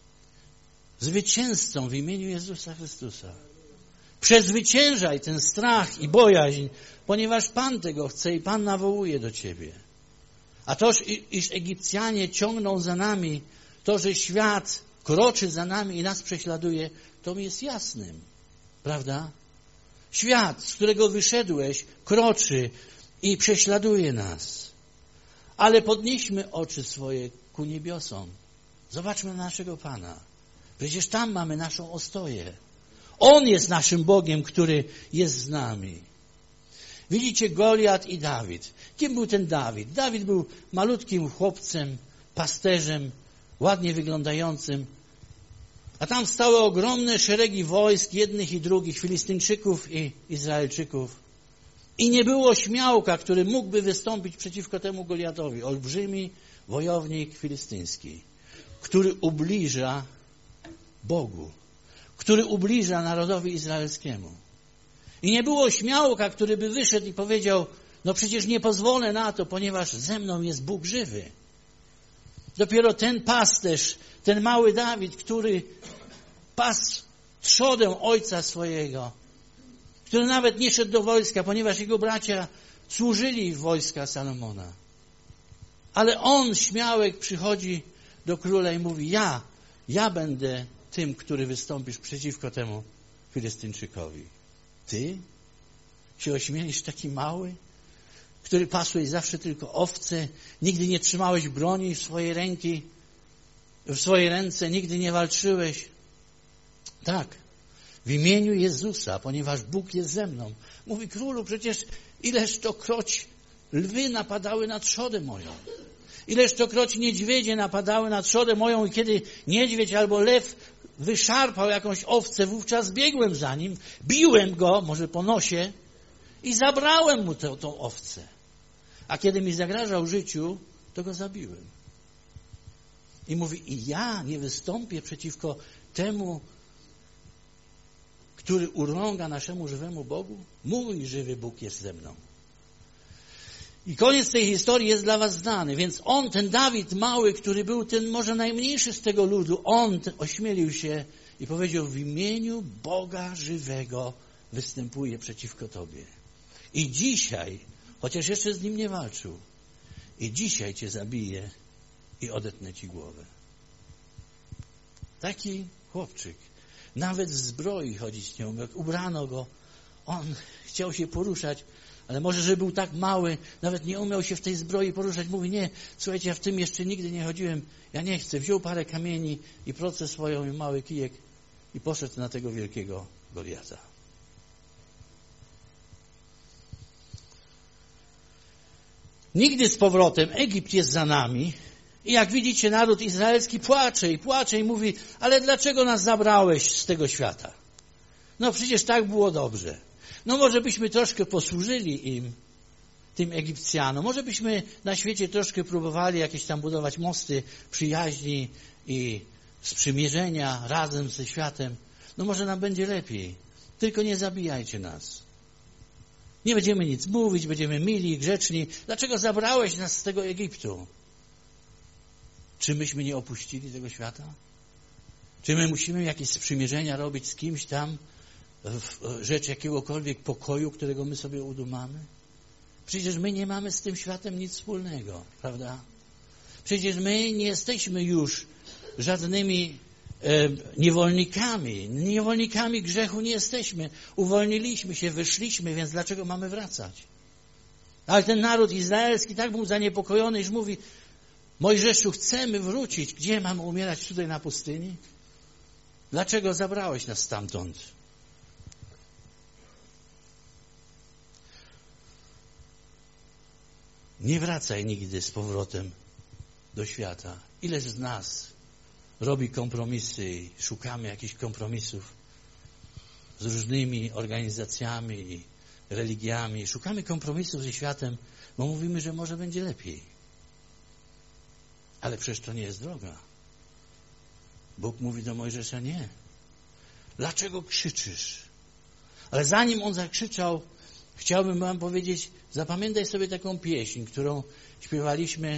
zwycięzcą w imieniu Jezusa Chrystusa. Przezwyciężaj ten strach i bojaźń, ponieważ Pan tego chce i Pan nawołuje do Ciebie. A to, iż Egipcjanie ciągną za nami, to, że świat kroczy za nami i nas prześladuje, to mi jest jasnym. Prawda? Świat, z którego wyszedłeś, kroczy i prześladuje nas. Ale podnieśmy oczy swoje ku niebiosom. Zobaczmy na naszego Pana. Przecież tam mamy naszą ostoję. On jest naszym Bogiem, który jest z nami. Widzicie Goliat i Dawid. Kim był ten Dawid? Dawid był malutkim chłopcem, pasterzem, ładnie wyglądającym. A tam stały ogromne szeregi wojsk, jednych i drugich, Filistyńczyków i Izraelczyków. I nie było śmiałka, który mógłby wystąpić przeciwko temu Goliatowi. Olbrzymi wojownik filistyński, który ubliża Bogu, który ubliża narodowi izraelskiemu. I nie było śmiałka, który by wyszedł i powiedział, no przecież nie pozwolę na to, ponieważ ze mną jest Bóg żywy. Dopiero ten pasterz, ten mały Dawid, który pasł trzodę ojca swojego, który nawet nie szedł do wojska, ponieważ jego bracia służyli w wojska Salomona. Ale on, śmiałek, przychodzi do króla i mówi, ja, ja będę tym, który wystąpisz przeciwko temu Filistyńczykowi. Ty się ośmielisz, taki mały, który pasłeś zawsze tylko owce, nigdy nie trzymałeś broni w swojej ręki, w swojej ręce, nigdy nie walczyłeś. Tak, w imieniu Jezusa, ponieważ Bóg jest ze mną. Mówi, królu, przecież ileż tokroć lwy napadały na trzodę moją. Ileż tokroć niedźwiedzie napadały na trzodę moją i kiedy niedźwiedź albo lew wyszarpał jakąś owcę, wówczas biegłem za nim, biłem go, może po nosie i zabrałem mu tę, tą owcę. A kiedy mi zagrażał życiu, to go zabiłem. I mówi, i ja nie wystąpię przeciwko temu, który urąga naszemu żywemu Bogu? Mój żywy Bóg jest ze mną. I koniec tej historii jest dla was znany. Więc on, ten Dawid mały, który był ten może najmniejszy z tego ludu, on ośmielił się i powiedział: w imieniu Boga żywego występuję przeciwko tobie. I dzisiaj, chociaż jeszcze z nim nie walczył, i dzisiaj cię zabiję i odetnę ci głowę. Taki chłopczyk. Nawet w zbroi chodzić nie umiał. Ubrano go. On chciał się poruszać, ale może, że był tak mały, nawet nie umiał się w tej zbroi poruszać. Mówi: nie, słuchajcie, ja w tym jeszcze nigdy nie chodziłem. Ja nie chcę. Wziął parę kamieni i procę swoją i mały kijek i poszedł na tego wielkiego Goliata. Nigdy z powrotem. Egipt jest za nami. I jak widzicie, naród izraelski płacze i płacze i mówi: ale dlaczego nas zabrałeś z tego świata? No przecież tak było dobrze. No może byśmy troszkę posłużyli im, tym Egipcjanom. Może byśmy na świecie troszkę próbowali jakieś tam budować mosty przyjaźni i sprzymierzenia razem ze światem. No może nam będzie lepiej. Tylko nie zabijajcie nas. Nie będziemy nic mówić, będziemy mili, grzeczni. Dlaczego zabrałeś nas z tego Egiptu? Czy myśmy nie opuścili tego świata? Czy my musimy jakieś sprzymierzenia robić z kimś tam w rzecz jakiegokolwiek pokoju, którego my sobie udumamy? Przecież my nie mamy z tym światem nic wspólnego, prawda? Przecież my nie jesteśmy już żadnymi e, niewolnikami. Niewolnikami grzechu nie jesteśmy. Uwolniliśmy się, wyszliśmy, więc dlaczego mamy wracać? Ale ten naród izraelski tak był zaniepokojony, iż mówi: Mojżeszu, chcemy wrócić. Gdzie mamy umierać? Tutaj na pustyni? Dlaczego zabrałeś nas stamtąd? Nie wracaj nigdy z powrotem do świata. Ileż z nas robi kompromisy i szukamy jakichś kompromisów z różnymi organizacjami i religiami. Szukamy kompromisów ze światem, bo mówimy, że może będzie lepiej. Ale przecież to nie jest droga. Bóg mówi do Mojżesza: nie. Dlaczego krzyczysz? Ale zanim on zakrzyczał, chciałbym wam powiedzieć, zapamiętaj sobie taką pieśń, którą śpiewaliśmy,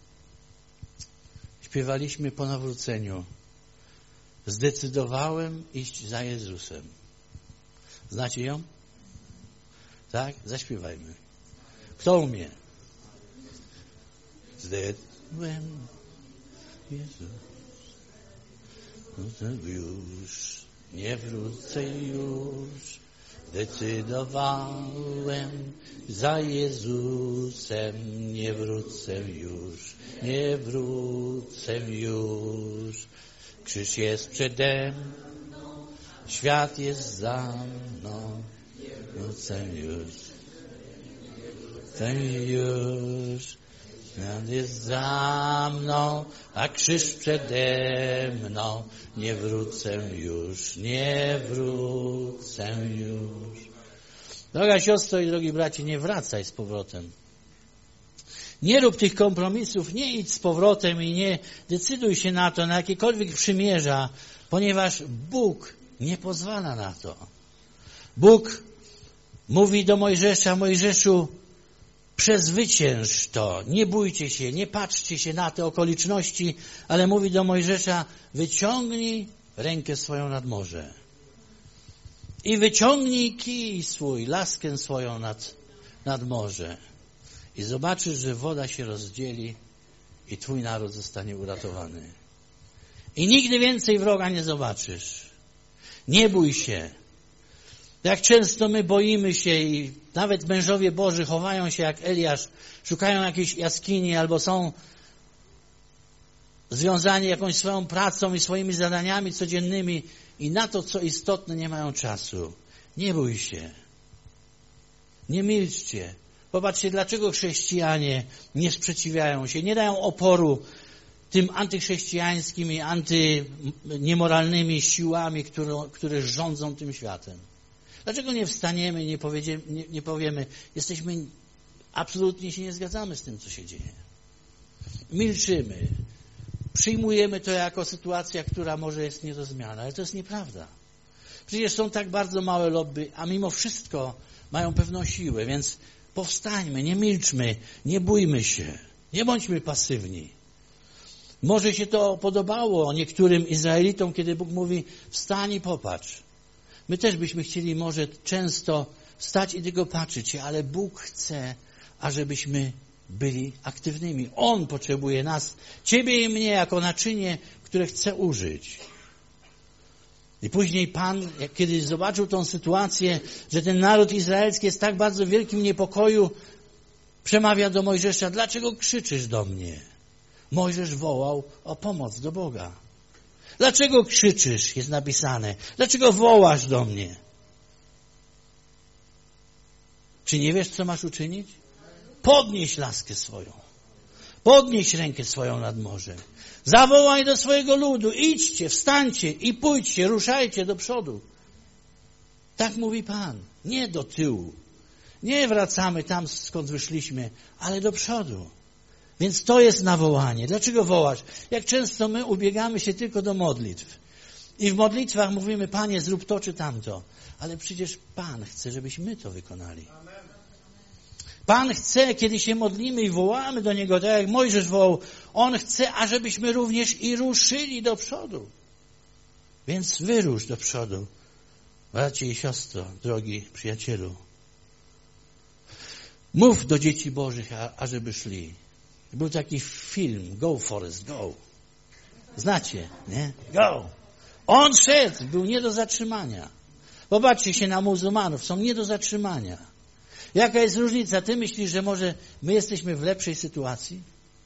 śpiewaliśmy po nawróceniu. Zdecydowałem iść za Jezusem. Znacie ją? Tak? Zaśpiewajmy. Kto umie? Zdecydowałem Jezus. Wrócę już, nie wrócę już. Zdecydowałem za Jezusem, nie wrócę już, nie wrócę już. Krzyż jest przede mną, świat jest za mną, nie wrócę już, wrócę już. Świat jest za mną, a krzyż przede mną. Nie wrócę już, nie wrócę już. Droga siostro i drogi bracie, nie wracaj z powrotem. Nie rób tych kompromisów, nie idź z powrotem i nie decyduj się na to, na jakiekolwiek przymierza, ponieważ Bóg nie pozwala na to. Bóg mówi do Mojżesza: Mojżeszu, przezwycięż to, nie bójcie się, nie patrzcie się na te okoliczności, ale mówi do Mojżesza: wyciągnij rękę swoją nad morze i wyciągnij kij swój, laskę swoją nad, nad morze i zobaczysz, że woda się rozdzieli i twój naród zostanie uratowany. I nigdy więcej wroga nie zobaczysz. Nie bój się. Jak często my boimy się i nawet mężowie Boży chowają się jak Eliasz, szukają jakiejś jaskini albo są związani jakąś swoją pracą i swoimi zadaniami codziennymi i na to, co istotne, nie mają czasu. Nie bój się. Nie milczcie. Popatrzcie, dlaczego chrześcijanie nie sprzeciwiają się, nie dają oporu tym antychrześcijańskim i antyniemoralnymi siłami, które, które rządzą tym światem. Dlaczego nie wstaniemy i nie, nie, nie powiemy: jesteśmy, absolutnie się nie zgadzamy z tym, co się dzieje. Milczymy. Przyjmujemy to jako sytuacja, która może jest nie do zmiany, ale to jest nieprawda. Przecież są tak bardzo małe lobby, a mimo wszystko mają pewną siłę, więc Powstańmy, nie milczmy, nie bójmy się, nie bądźmy pasywni. Może się to podobało niektórym Izraelitom, kiedy Bóg mówi, wstań i popatrz. My też byśmy chcieli może często wstać i tylko patrzeć się, ale Bóg chce, ażebyśmy byli aktywnymi. On potrzebuje nas, ciebie i mnie, jako naczynie, które chce użyć. I później Pan, kiedy zobaczył tą sytuację, że ten naród izraelski jest w tak bardzo wielkim niepokoju, przemawia do Mojżesza, dlaczego krzyczysz do mnie? Mojżesz wołał o pomoc do Boga. Dlaczego krzyczysz? Jest napisane. Dlaczego wołasz do mnie? Czy nie wiesz, co masz uczynić? Podnieś laskę swoją. Podnieś rękę swoją nad morze. Zawołaj do swojego ludu. Idźcie, wstańcie i pójdźcie, ruszajcie do przodu. Tak mówi Pan. Nie do tyłu. Nie wracamy tam, skąd wyszliśmy, ale do przodu. Więc to jest nawołanie. Dlaczego wołasz? Jak często my ubiegamy się tylko do modlitw. I w modlitwach mówimy, Panie, zrób to czy tamto. Ale przecież Pan chce, żebyśmy to wykonali. Pan chce, kiedy się modlimy i wołamy do Niego, tak jak Mojżesz wołał, On chce, ażebyśmy również i ruszyli do przodu. Więc wyrusz do przodu. Bracie i siostro, drogi przyjacielu. Mów do dzieci Bożych, a, ażeby szli. Był taki film, Go Forest, Go. Znacie, nie? Go. On szedł, był nie do zatrzymania. Popatrzcie się na muzułmanów, są nie do zatrzymania. Jaka jest różnica? Ty myślisz, że może my jesteśmy w lepszej sytuacji?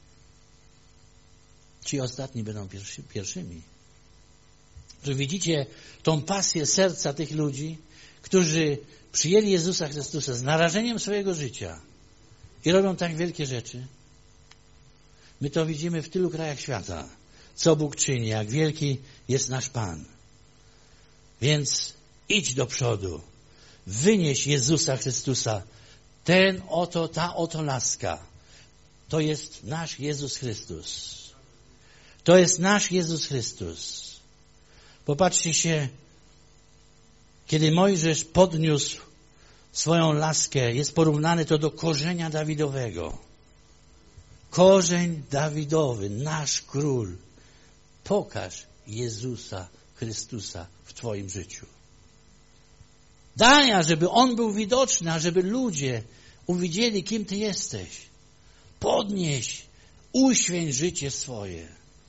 Ci ostatni będą pierwszy, pierwszymi. Że widzicie tą pasję serca tych ludzi, którzy przyjęli Jezusa Chrystusa z narażeniem swojego życia i robią tak wielkie rzeczy. My to widzimy w tylu krajach świata, co Bóg czyni, jak wielki jest nasz Pan. Więc idź do przodu, wynieś Jezusa Chrystusa. Ten oto, ta oto laska, to jest nasz Jezus Chrystus. To jest nasz Jezus Chrystus. Popatrzcie się, kiedy Mojżesz podniósł swoją laskę, jest porównane to do korzenia Dawidowego. Korzeń Dawidowy, nasz król. Pokaż Jezusa Chrystusa w twoim życiu. Daj, żeby On był widoczny, żeby ludzie uwidzieli, kim Ty jesteś. Podnieś, uświęć życie swoje.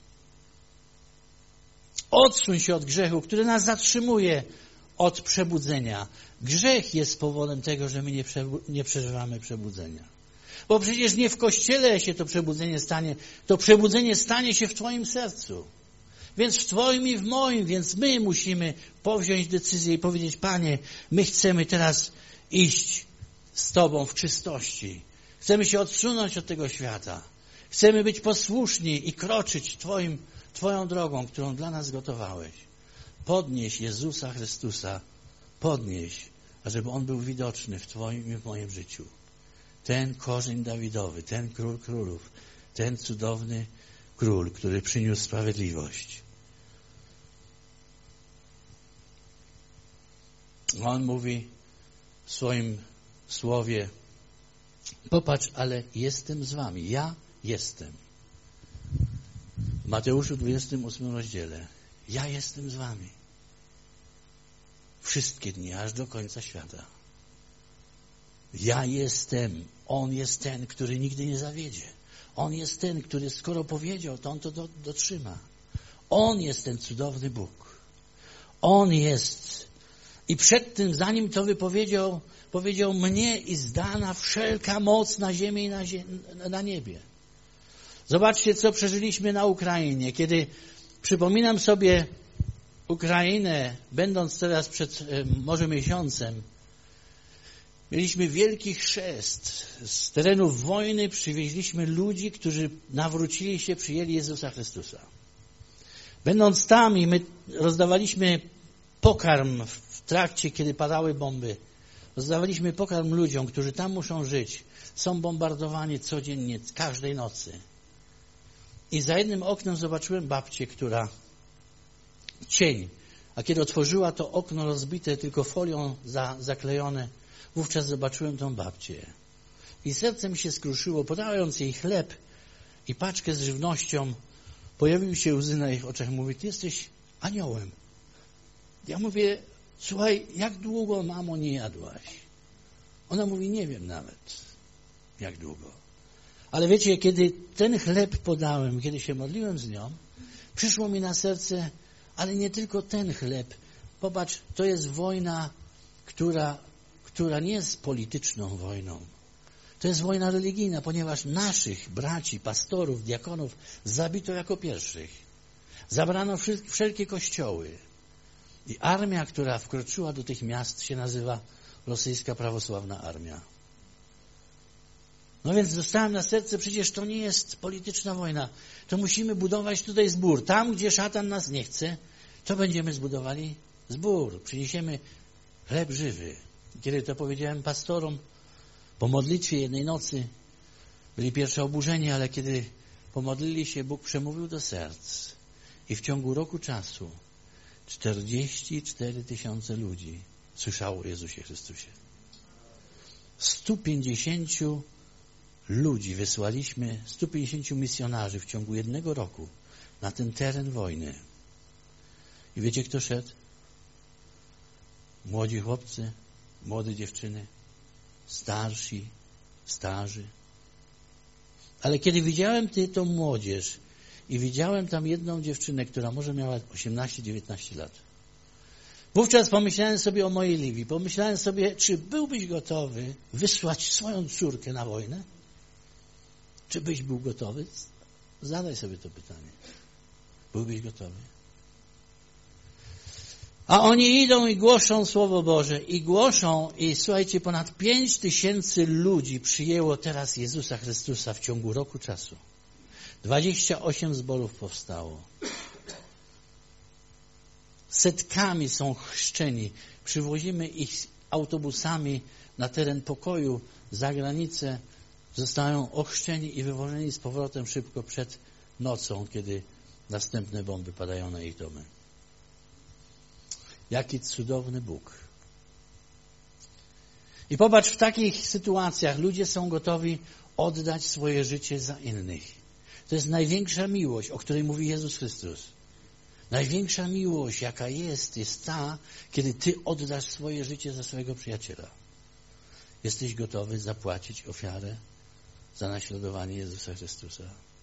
Odsuń się od grzechu, który nas zatrzymuje od przebudzenia. Grzech jest powodem tego, że my nie, przebu- nie przeżywamy przebudzenia. Bo przecież nie w Kościele się to przebudzenie stanie, to przebudzenie stanie się w Twoim sercu. Więc w Twoim i w moim, więc my musimy powziąć decyzję i powiedzieć, Panie, my chcemy teraz iść z Tobą w czystości. Chcemy się odsunąć od tego świata. Chcemy być posłuszni i kroczyć Twoim, Twoją drogą, którą dla nas gotowałeś. Podnieś Jezusa Chrystusa, podnieś, ażeby On był widoczny w Twoim i w moim życiu. Ten korzeń Dawidowy, ten król królów, ten cudowny król, który przyniósł sprawiedliwość. On mówi w swoim słowie, popatrz, ale jestem z wami. Ja jestem. W Mateuszu dwudziestym ósmym rozdziale. Ja jestem z wami. Wszystkie dni, aż do końca świata. Ja jestem. On jest ten, który nigdy nie zawiedzie. On jest ten, który skoro powiedział, to On to do, dotrzyma. On jest ten cudowny Bóg. On jest. I przed tym, zanim to wypowiedział, powiedział, mnie i zdana wszelka moc na ziemi i na, zie- na niebie. Zobaczcie, co przeżyliśmy na Ukrainie. Kiedy przypominam sobie Ukrainę, będąc teraz przed może miesiącem, mieliśmy wielki chrzest. Z terenów wojny przywieźliśmy ludzi, którzy nawrócili się, przyjęli Jezusa Chrystusa. Będąc tam i my rozdawaliśmy pokarm w trakcie, kiedy padały bomby. Rozdawaliśmy pokarm ludziom, którzy tam muszą żyć. Są bombardowani codziennie, każdej nocy. I za jednym oknem zobaczyłem babcię, która cień. A kiedy otworzyła to okno rozbite, tylko folią za, zaklejone, wówczas zobaczyłem tą babcię. I serce mi się skruszyło. Podając jej chleb i paczkę z żywnością, pojawiły się łzy na ich oczach. Mówi, ty jesteś aniołem. Ja mówię, słuchaj, jak długo, mamo, nie jadłaś? Ona mówi, nie wiem nawet, jak długo. Ale wiecie, kiedy ten chleb podałem, kiedy się modliłem z nią, przyszło mi na serce, ale nie tylko ten chleb. Popatrz, to jest wojna, która, która nie jest polityczną wojną. To jest wojna religijna, ponieważ naszych braci, pastorów, diakonów zabito jako pierwszych. Zabrano wszelkie kościoły. I armia, która wkroczyła do tych miast, się nazywa Rosyjska Prawosławna Armia. No więc dostałem na serce, przecież to nie jest polityczna wojna. To musimy budować tutaj zbór. Tam, gdzie szatan nas nie chce, to będziemy zbudowali zbór. Przyniesiemy chleb żywy. Kiedy to powiedziałem pastorom, po modlitwie jednej nocy byli pierwsze oburzeni, ale kiedy pomodlili się, Bóg przemówił do serc. I w ciągu roku czasu czterdzieści cztery tysiące ludzi słyszało o Jezusie Chrystusie. sto pięćdziesiąt ludzi wysłaliśmy, sto pięćdziesiąt misjonarzy w ciągu jednego roku na ten teren wojny. I wiecie, kto szedł? Młodzi chłopcy, młode dziewczyny, starsi, starzy. Ale kiedy widziałem ty, tą młodzież i widziałem tam jedną dziewczynę, która może miała osiemnaście dziewiętnaście lat, wówczas pomyślałem sobie o mojej Libii. Pomyślałem sobie, czy byłbyś gotowy wysłać swoją córkę na wojnę? Czy byś był gotowy? Zadaj sobie to pytanie. Byłbyś gotowy? A oni idą i głoszą Słowo Boże. I głoszą, i słuchajcie, ponad pięć tysięcy ludzi przyjęło teraz Jezusa Chrystusa w ciągu roku czasu. dwadzieścia osiem zborów powstało. Setkami są chrzczeni. Przywozimy ich autobusami na teren pokoju, za granicę. Zostają ochrzczeni i wywożeni z powrotem szybko przed nocą, kiedy następne bomby padają na ich domy. Jaki cudowny Bóg. I popatrz, w takich sytuacjach ludzie są gotowi oddać swoje życie za innych. To jest największa miłość, o której mówi Jezus Chrystus. Największa miłość, jaka jest, jest ta, kiedy ty oddasz swoje życie za swojego przyjaciela. Jesteś gotowy zapłacić ofiarę za naśladowanie Jezusa Chrystusa?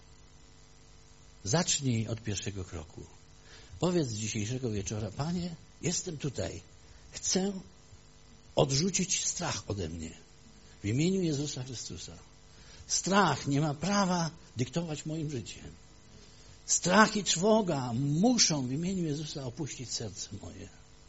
Zacznij od pierwszego kroku. Powiedz dzisiejszego wieczora, Panie, jestem tutaj. Chcę odrzucić strach ode mnie. W imieniu Jezusa Chrystusa. Strach nie ma prawa dyktować moim życiem. Strach i trwoga muszą w imieniu Jezusa opuścić serce moje.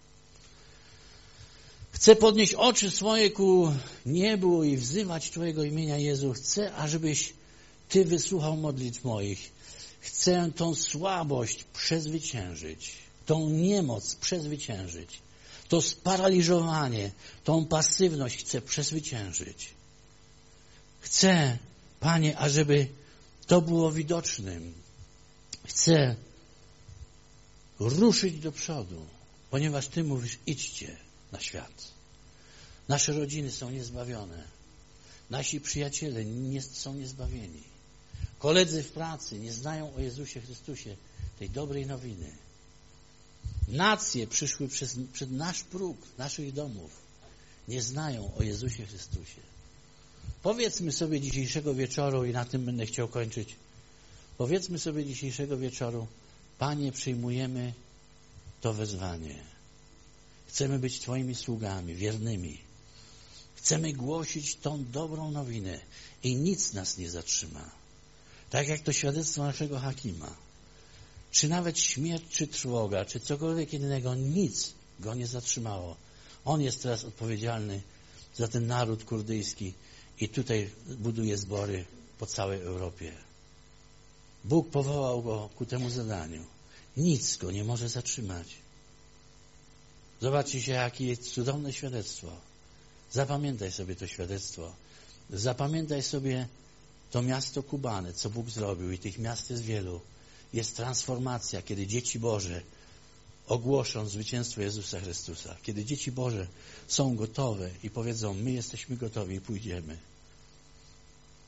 Chcę podnieść oczy swoje ku niebu i wzywać Twojego imienia, Jezu. Chcę, ażebyś Ty wysłuchał modlitw moich. Chcę tą słabość przezwyciężyć, tą niemoc przezwyciężyć, to sparaliżowanie, tą pasywność chcę przezwyciężyć. Chcę, Panie, ażeby to było widocznym. Chcę ruszyć do przodu, ponieważ Ty mówisz, idźcie na świat. Nasze rodziny są niezbawione. Nasi przyjaciele nie są niezbawieni. Koledzy w pracy nie znają o Jezusie Chrystusie tej dobrej nowiny. Nacje przyszły przez, przed nasz próg naszych domów. Nie znają o Jezusie Chrystusie. Powiedzmy sobie dzisiejszego wieczoru, i na tym będę chciał kończyć, powiedzmy sobie dzisiejszego wieczoru, Panie, przyjmujemy to wezwanie. Chcemy być Twoimi sługami, wiernymi. Chcemy głosić tą dobrą nowinę i nic nas nie zatrzyma. Tak jak to świadectwo naszego Hakima. Czy nawet śmierć, czy trwoga, czy cokolwiek innego, nic go nie zatrzymało. On jest teraz odpowiedzialny za ten naród kurdyjski i tutaj buduje zbory po całej Europie. Bóg powołał go ku temu zadaniu. Nic go nie może zatrzymać. Zobaczcie się, jakie jest cudowne świadectwo. Zapamiętaj sobie to świadectwo. Zapamiętaj sobie to miasto Kubany, co Bóg zrobił, i tych miast jest wielu. Jest transformacja, kiedy dzieci Boże ogłoszą zwycięstwo Jezusa Chrystusa. Kiedy dzieci Boże są gotowe i powiedzą, my jesteśmy gotowi i pójdziemy.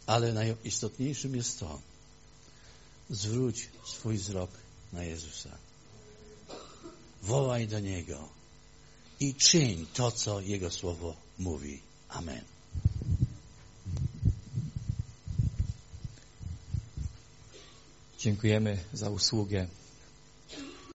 Ale najistotniejszym jest to, zwróć swój wzrok na Jezusa. Wołaj do Niego i czyń to, co Jego Słowo mówi. Amen. Dziękujemy za usługę